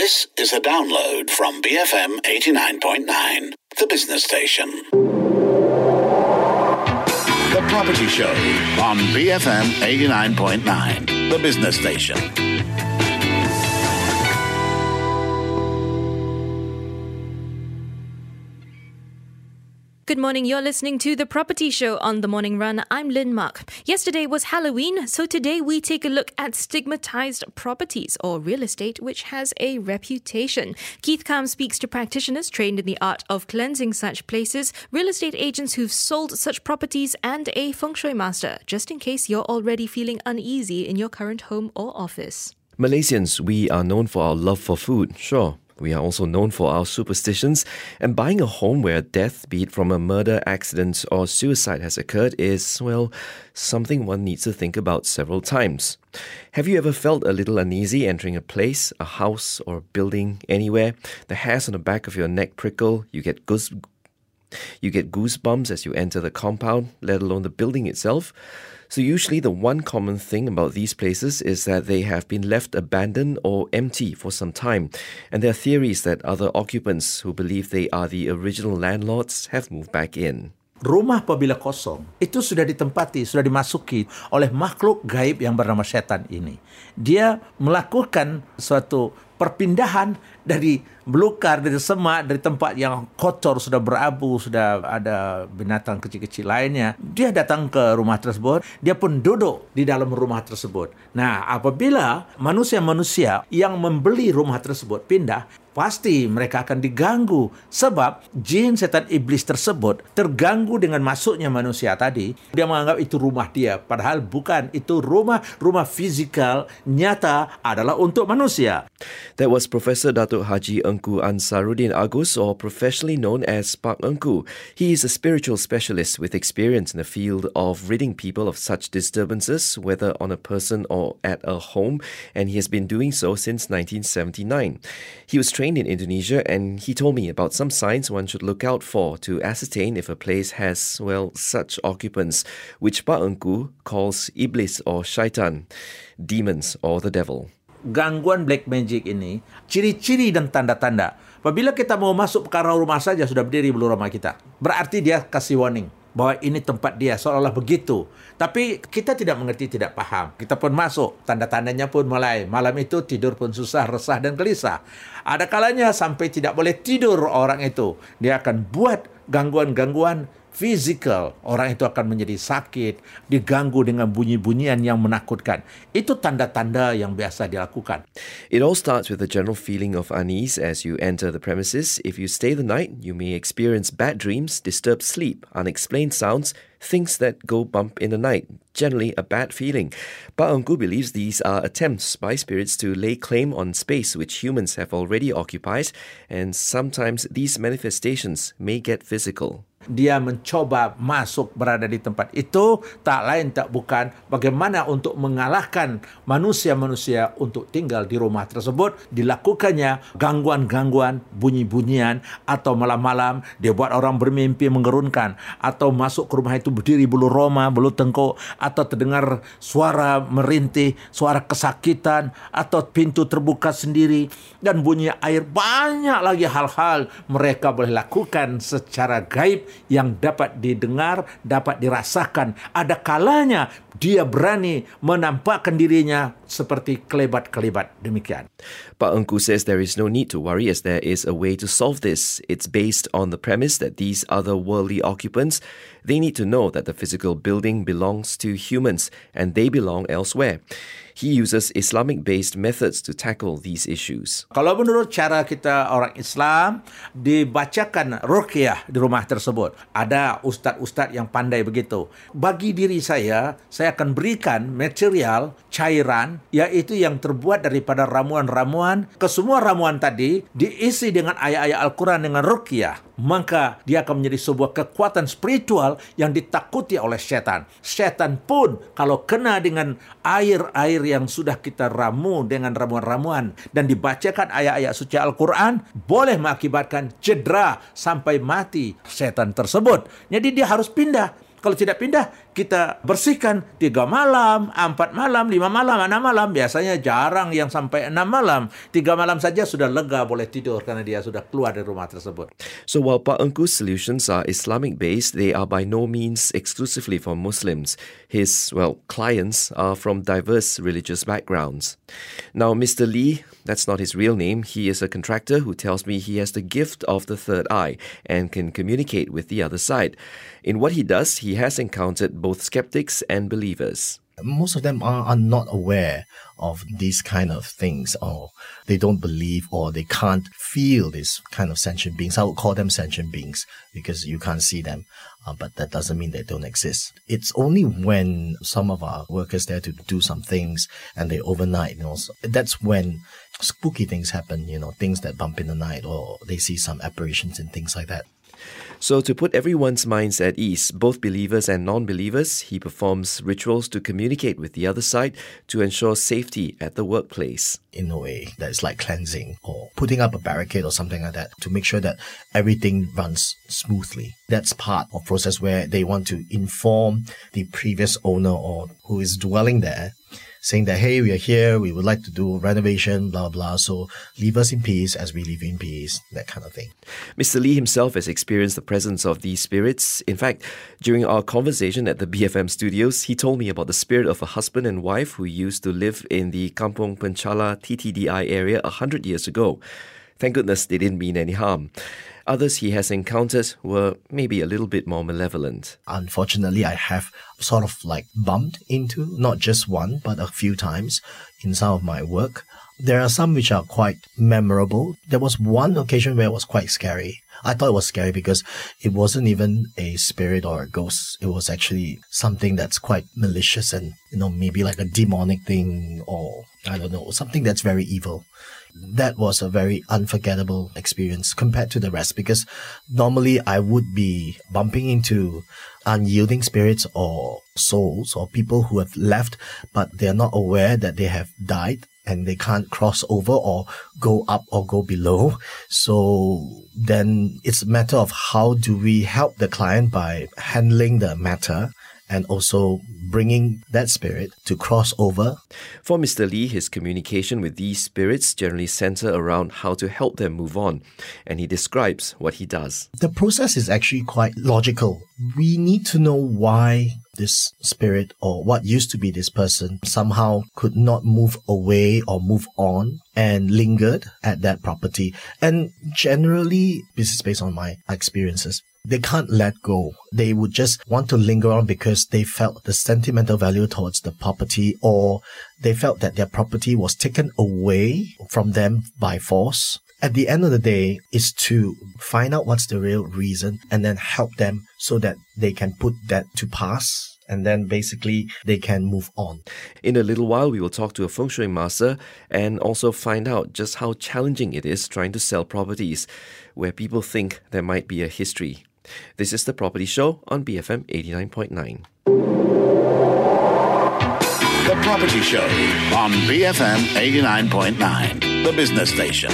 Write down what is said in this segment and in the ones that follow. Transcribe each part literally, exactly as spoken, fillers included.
This is a download from B F M eighty-nine point nine, the business station. The Property Show on B F M eighty-nine point nine, the business station. Good morning, you're listening to The Property Show on The Morning Run. I'm Lynn Mark. Yesterday was Halloween, so today we take a look at stigmatized properties or real estate which has a reputation. Keith Kam speaks to practitioners trained in the art of cleansing such places, real estate agents who've sold such properties, and a feng shui master, just in case you're already feeling uneasy in your current home or office. Malaysians, we are known for our love for food, sure. We are also known for our superstitions, and buying a home where death, be it from a murder, accident or suicide has occurred is, well, something one needs to think about several times. Have you ever felt a little uneasy entering a place, a house or a building, anywhere? The hairs on the back of your neck prickle, you get goose, you get goosebumps as you enter the compound, let alone the building itself. So usually the one common thing about these places is that they have been left abandoned or empty for some time. And there are theories that other occupants who believe they are the original landlords have moved back in. Rumah apabila kosong, itu sudah ditempati, sudah dimasuki oleh makhluk gaib yang bernama syaitan ini. Dia melakukan suatu perpindahan dari belukar, dari semak, dari tempat yang kotor, sudah berabu, sudah ada binatang kecil-kecil lainnya. Dia datang ke rumah tersebut, dia pun duduk di dalam rumah tersebut. Nah, apabila manusia-manusia yang membeli rumah tersebut pindah, pasti mereka akan diganggu sebab jin setan iblis tersebut terganggu dengan masuknya manusia tadi. Dia menganggap itu rumah dia, padahal bukan. Itu rumah, rumah fizikal nyata adalah untuk manusia. That was Professor Datuk Haji Engku Ansaruddin Agus, or professionally known as Pak Engku. He is a spiritual specialist with experience in the field of ridding people of such disturbances, whether on a person or at a home, and he has been doing so since nineteen seventy-nine. He was trained in Indonesia, and he told me about some signs one should look out for to ascertain if a place has, well, such occupants, which Pak Engku calls iblis or syaitan, demons or the devil. Gangguan black magic ini, ciri-ciri dan tanda-tanda. Apabila kita mau masuk ke arah rumah saja sudah berdiri belum rumah kita, berarti dia kasih warning bahwa ini tempat dia, seolah-olah begitu. Tapi kita tidak mengerti, tidak paham. Kita pun masuk, tanda-tandanya pun mulai. Malam itu tidur pun susah, resah dan gelisah. Ada kalanya sampai tidak boleh tidur orang itu. Dia akan buat gangguan-gangguan fizikal. Orang itu akan menjadi sakit, diganggu dengan bunyi-bunyian yang menakutkan. Itu tanda-tanda yang biasa dilakukan. It all starts with a general feeling of unease as you enter the premises. If you stay the night, you may experience bad dreams, disturbed sleep, unexplained sounds, things that go bump in the night. Generally a bad feeling. Pak Engku believes these are attempts by spirits to lay claim on space which humans have already occupied, and sometimes these manifestations may get physical. Dia mencoba masuk berada di tempat itu, tak lain tak bukan bagaimana untuk mengalahkan manusia-manusia untuk tinggal di rumah tersebut. Dilakukannya gangguan-gangguan, bunyi-bunyian, atau malam-malam dia buat orang bermimpi menggerunkan, atau masuk ke rumah itu berdiri bulu roma, bulu tengkuk, atau terdengar suara merintih, suara kesakitan, atau pintu terbuka sendiri, dan bunyi air. Banyak lagi hal-hal mereka boleh lakukan secara gaib yang dapat didengar, dapat dirasakan. Ada kalanya dia berani menampakkan dirinya seperti kelebat-kelebat demikian. Pak Engku says there is no need to worry as there is a way to solve this. It's based on the premise that these otherworldly occupants, they need to know that the physical building belongs to humans and they belong elsewhere. He uses Islamic-based methods to tackle these issues. Kalau menurut cara kita orang Islam, dibacakan ruqyah di rumah tersebut. Ada ustaz-ustaz yang pandai begitu. Bagi diri saya, saya akan berikan material, cairan, iaitu yang terbuat daripada ramuan-ramuan. Kesemua ramuan tadi diisi dengan ayat-ayat Al-Quran dengan ruqyah. Maka dia akan menjadi sebuah kekuatan spiritual yang ditakuti oleh syaitan. Syaitan pun kalau kena dengan air-air yang sudah kita ramu dengan ramuan-ramuan dan dibacakan ayat-ayat suci Al-Quran, boleh mengakibatkan cedera sampai mati syaitan tersebut. Jadi dia harus pindah. Kalau tidak pindah, kita bersihkan tiga malam, empat malam, lima malam, enam malam. Biasanya jarang yang sampai enam malam. Tiga malam saja sudah lega boleh tidur karena dia sudah keluar dari rumah tersebut. So while Pak Engku's solutions are Islamic-based, they are by no means exclusively for Muslims. His, well, clients are from diverse religious backgrounds. Now, Mister Lee, that's not his real name. He is a contractor who tells me he has the gift of the third eye and can communicate with the other side. In what he does, he has encountered both skeptics and believers. Most of them are, are not aware of these kind of things, or they don't believe, or they can't feel this kind of sentient beings. I would call them sentient beings because you can't see them, uh, but that doesn't mean they don't exist. It's only when some of our workers there to do some things and they overnight, you know, so that's when spooky things happen, you know, things that bump in the night, or they see some apparitions and things like that. So to put everyone's minds at ease, both believers and non-believers, he performs rituals to communicate with the other side to ensure safety at the workplace. In a way, that is like cleansing or putting up a barricade or something like that to make sure that everything runs smoothly. That's part of process where they want to inform the previous owner or who is dwelling there, saying that, hey, we are here, we would like to do renovation, blah, blah, so leave us in peace as we live in peace, that kind of thing. Mister Lee himself has experienced the presence of these spirits. In fact, during our conversation at the B F M studios, he told me about the spirit of a husband and wife who used to live in the Kampong Penchala T T D I area a hundred years ago. Thank goodness they didn't mean any harm. Others he has encountered were maybe a little bit more malevolent. Unfortunately, I have sort of like bumped into, not just one, but a few times in some of my work. There are some which are quite memorable. There was one occasion where it was quite scary. I thought it was scary because it wasn't even a spirit or a ghost. It was actually something that's quite malicious and, you know, maybe like a demonic thing, or I don't know, something that's very evil. That was a very unforgettable experience compared to the rest, because normally I would be bumping into unyielding spirits or souls or people who have left, but they are not aware that they have died and they can't cross over or go up or go below. So then it's a matter of how do we help the client by handling the matter and also bringing that spirit to cross over. For Mister Lee, his communication with these spirits generally center around how to help them move on, and he describes what he does. The process is actually quite logical. We need to know why this spirit or what used to be this person somehow could not move away or move on and lingered at that property. And generally, this is based on my experiences, they can't let go. They would just want to linger on because they felt the sentimental value towards the property, or they felt that their property was taken away from them by force. At the end of the day, is to find out what's the real reason and then help them so that they can put that to pass. And then basically they can move on. In a little while, we will talk to a feng shui master and also find out just how challenging it is trying to sell properties where people think there might be a history. This is The Property Show on B F M eighty-nine point nine. The Property Show on B F M eighty-nine point nine, the business station.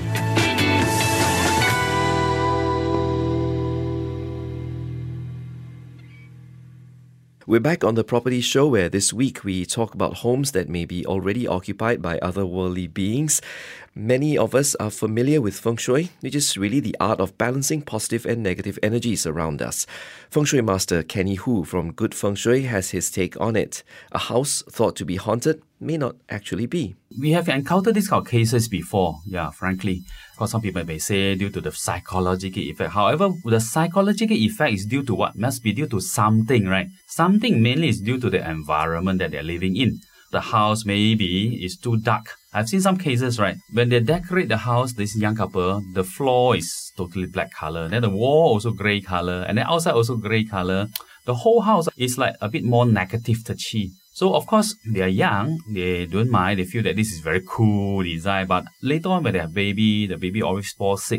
We're back on The Property Show, where this week we talk about homes that may be already occupied by otherworldly beings. Many of us are familiar with feng shui, which is really the art of balancing positive and negative energies around us. Feng shui master Kenny Hu from Good Feng Shui has his take on it. A house thought to be haunted may not actually be. We have encountered these kind of cases before, yeah, frankly. Because some people may say due to the psychological effect. However, the psychological effect is due to what? Must be due to something, right? Something mainly is due to the environment that they're living in. The house maybe is too dark. I've seen some cases, right? When they decorate the house, this young couple, the floor is totally black color. Then the wall also gray color. And then outside also gray color. The whole house is like a bit more negative touchy. So, of course, they are young, they don't mind, they feel that this is very cool design, but later on when they have baby, the baby always falls sick.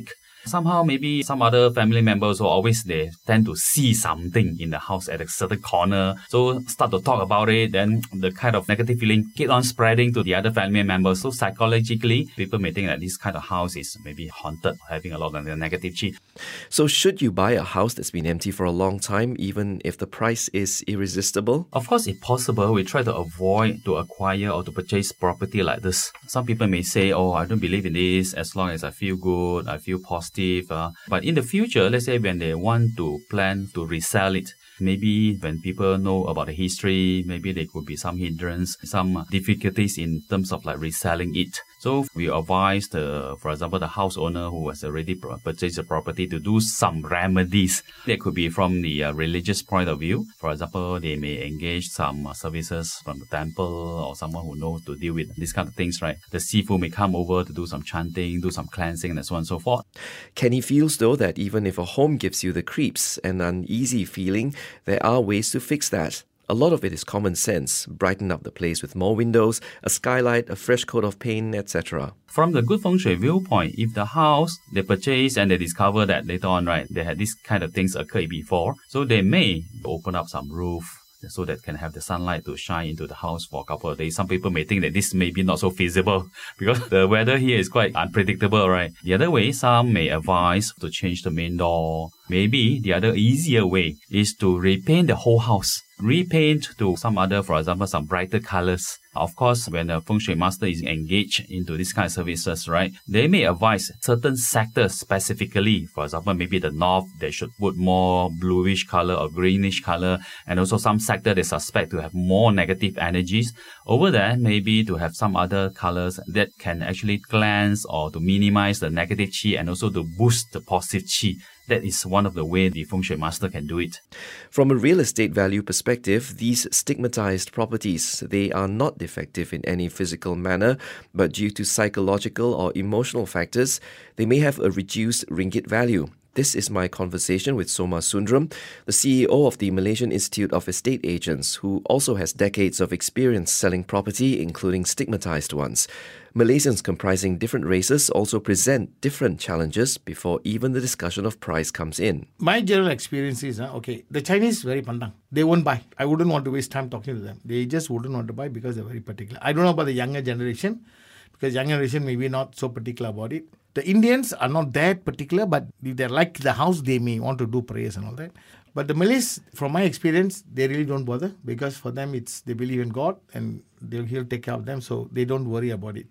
Somehow maybe some other family members will always, they tend to see something in the house at a certain corner. So start to talk about it, then the kind of negative feeling keep on spreading to the other family members. So psychologically, people may think that this kind of house is maybe haunted, having a lot of negative chi. So should you buy a house that's been empty for a long time, even if the price is irresistible? Of course, if possible, we try to avoid to acquire or to purchase property like this. Some people may say, oh, I don't believe in this, as long as I feel good, I feel positive. Uh, but in the future, let's say when they want to plan to resell it, maybe when people know about the history, maybe there could be some hindrance, some difficulties in terms of like reselling it. So we advise the, for example, the house owner who has already purchased the property to do some remedies. That could be from the uh, religious point of view. For example, they may engage some uh, services from the temple or someone who knows to deal with these kind of things, right? The sifu may come over to do some chanting, do some cleansing, and so on and so forth. Kenny feels, though, that even if a home gives you the creeps and uneasy feeling, there are ways to fix that. A lot of it is common sense. Brighten up the place with more windows, a skylight, a fresh coat of paint, et cetera. From the good feng shui viewpoint, if the house they purchase and they discover that later on, right, they had this kind of things occur before, so they may open up some roof so that can have the sunlight to shine into the house for a couple of days. Some people may think that this may be not so feasible because the weather here is quite unpredictable, right? The other way, some may advise to change the main door. Maybe the other easier way is to repaint the whole house. Repaint to some other, for example, some brighter colors. Of course, when a feng shui master is engaged into this kind of services, right, they may advise certain sectors specifically. For example, maybe the north, they should put more bluish color or greenish color, and also some sector they suspect to have more negative energies. Over there, maybe to have some other colors that can actually cleanse or to minimize the negative chi and also to boost the positive chi. That is one of the ways the feng shui master can do it. From a real estate value perspective, these stigmatized properties, they are not defective in any physical manner, but due to psychological or emotional factors, they may have a reduced ringgit value. This is my conversation with Soma Sundram, the C E O of the Malaysian Institute of Estate Agents, who also has decades of experience selling property, including stigmatized ones. Malaysians comprising different races also present different challenges before even the discussion of price comes in. My general experience is, uh, okay, the Chinese very pandang. They won't buy. I wouldn't want to waste time talking to them. They just wouldn't want to buy because they're very particular. I don't know about the younger generation, because younger generation may be not so particular about it. The Indians are not that particular, but if they like the house, they may want to do prayers and all that. But the Malays, from my experience, they really don't bother because for them, it's they believe in God and they'll, he'll take care of them, so they don't worry about it.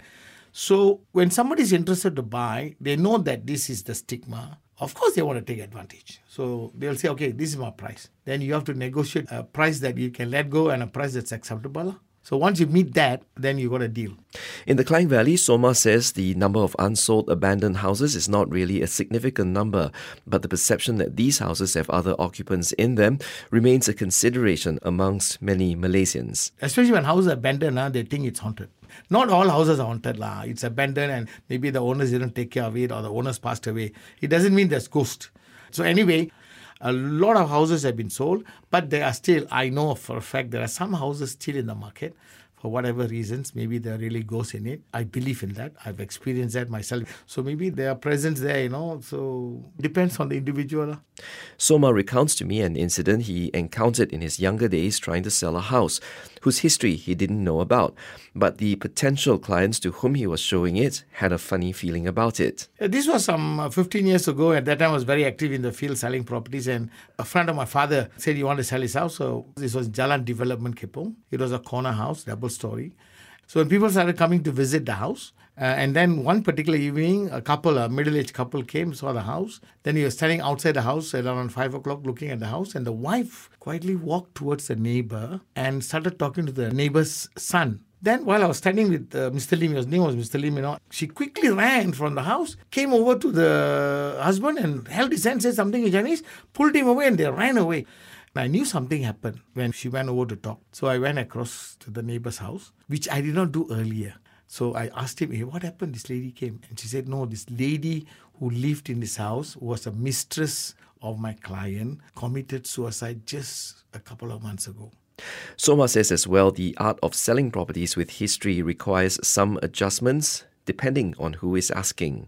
So when somebody is interested to buy, they know that this is the stigma. Of course, they want to take advantage. So they'll say, okay, this is my price. Then you have to negotiate a price that you can let go and a price that's acceptable. So once you meet that, then you got a deal. In the Klang Valley, Soma says the number of unsold abandoned houses is not really a significant number, but the perception that these houses have other occupants in them remains a consideration amongst many Malaysians. Especially when houses are abandoned, uh, they think it's haunted. Not all houses are haunted. La. It's abandoned and maybe the owners didn't take care of it or the owners passed away. It doesn't mean there's ghost. So anyway, a lot of houses have been sold, but there are still, I know for a fact, there are some houses still in the market for whatever reasons. Maybe there really ghosts in it. I believe in that. I've experienced that myself. So maybe there are presence there, you know. So depends on the individual. Soma recounts to me an incident he encountered in his younger days trying to sell a house, whose history he didn't know about. But the potential clients to whom he was showing it had a funny feeling about it. This was some fifteen years ago. At that time, I was very active in the field selling properties. And a friend of my father said he wanted to sell his house. So this was Jalan Development Kepong. It was a corner house, double story. So when people started coming to visit the house, uh, and then one particular evening, a couple, a middle-aged couple came, saw the house. Then he was standing outside the house at around five o'clock looking at the house. And the wife quietly walked towards the neighbor and started talking to the neighbor's son. Then while I was standing with uh, Mister Lim, his name was Mister Lim, you know, she quickly ran from the house, came over to the husband and held his hand, said something in Chinese, pulled him away and they ran away. I knew something happened when she went over to talk. So I went across to the neighbor's house, which I did not do earlier. So I asked him, hey, what happened? This lady came. And she said, no, this lady who lived in this house was a mistress of my client, committed suicide just a couple of months ago. Soma says as well, the art of selling properties with history requires some adjustments depending on who is asking.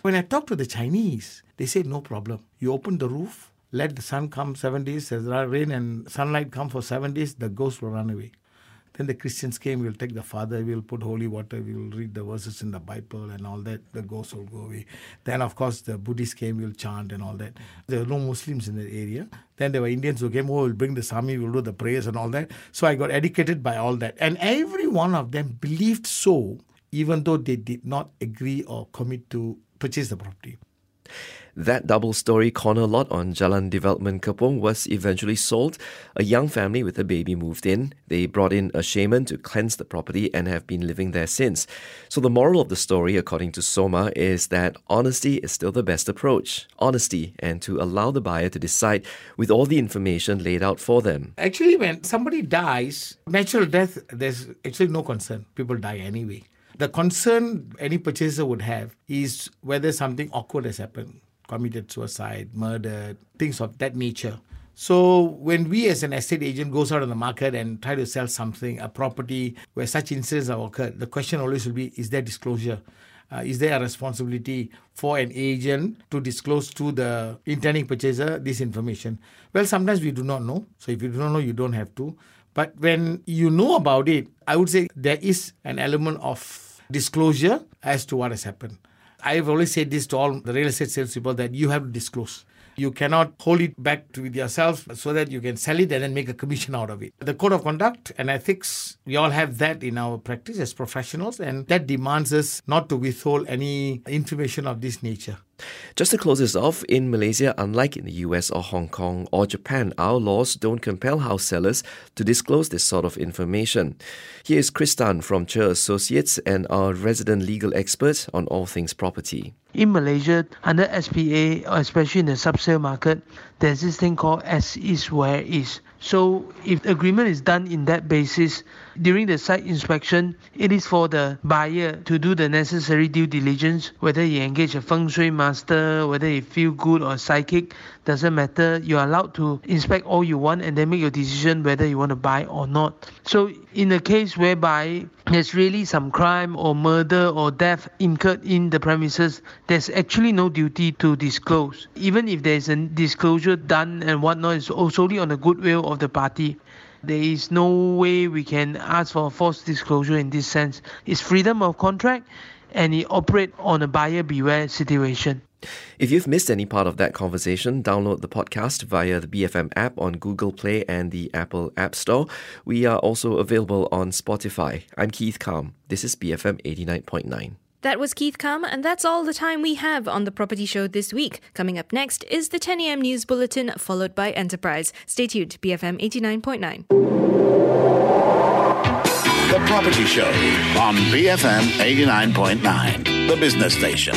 When I talked to the Chinese, they said no problem. You open the roof, let the sun come seven days, as rain and sunlight come for seven days, the ghost will run away. Then the Christians came, we'll take the father, we'll put holy water, we'll read the verses in the Bible and all that, the ghost will go away. Then, of course, the Buddhists came, we'll chant and all that. There were no Muslims in that area. Then there were Indians who came, oh, we'll bring the Sami, we'll do the prayers and all that. So I got educated by all that. And every one of them believed so, even though they did not agree or commit to purchase the property. That double-storey corner lot on Jalan Development Kepong was eventually sold. A young family with a baby moved in. They brought in a shaman to cleanse the property and have been living there since. So the moral of the story, according to Soma, is that honesty is still the best approach. Honesty, and to allow the buyer to decide with all the information laid out for them. Actually, when somebody dies, natural death, there's actually no concern. People die anyway. The concern any purchaser would have is whether something awkward has happened. Committed suicide, murdered, things of that nature. So when we as an estate agent goes out on the market and try to sell something, a property where such incidents have occurred, the question always will be, is there disclosure? Uh, is there a responsibility for an agent to disclose to the intending purchaser this information? Well, sometimes we do not know. So if you do not know, you don't have to. But when you know about it, I would say there is an element of disclosure as to what has happened. I've always said this to all the real estate salespeople that you have to disclose. You cannot hold it back to with yourself so that you can sell it and then make a commission out of it. The code of conduct and ethics, we all have that in our practice as professionals, and that demands us not to withhold any information of this nature. Just to close this off, in Malaysia, unlike in the U S or Hong Kong or Japan, our laws don't compel house sellers to disclose this sort of information. Here is Chris Tan from Cher Associates and our resident legal expert on all things property. In Malaysia, under S P A, especially in the sub-sale market, there's this thing called as is where is. So if the agreement is done in that basis, during the site inspection, it is for the buyer to do the necessary due diligence, whether you engage a feng shui master, whether you feel good or psychic, doesn't matter. You're allowed to inspect all you want and then make your decision whether you want to buy or not. So in a case whereby there's really some crime or murder or death incurred in the premises, there's actually no duty to disclose. Even if there's a disclosure done and whatnot, it's solely on the goodwill of the party. There is no way we can ask for a false disclosure in this sense. It's freedom of contract and it operates on a buyer beware situation. If you've missed any part of that conversation, download the podcast via the B F M app on Google Play and the Apple App Store. We are also available on Spotify. I'm Keith Kam. This is B F M eighty-nine point nine. That was Keith Kam, and that's all the time we have on The Property Show this week. Coming up next is the ten a.m. News Bulletin, followed by Enterprise. Stay tuned, B F M eighty-nine point nine. The Property Show on B F M eighty-nine point nine, the business station.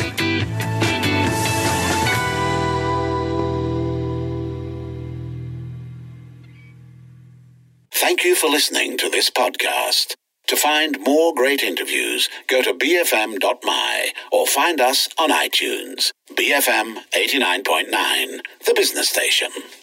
Thank you for listening to this podcast. To find more great interviews, go to b f m dot m y or find us on iTunes. B F M eighty-nine point nine, the business station.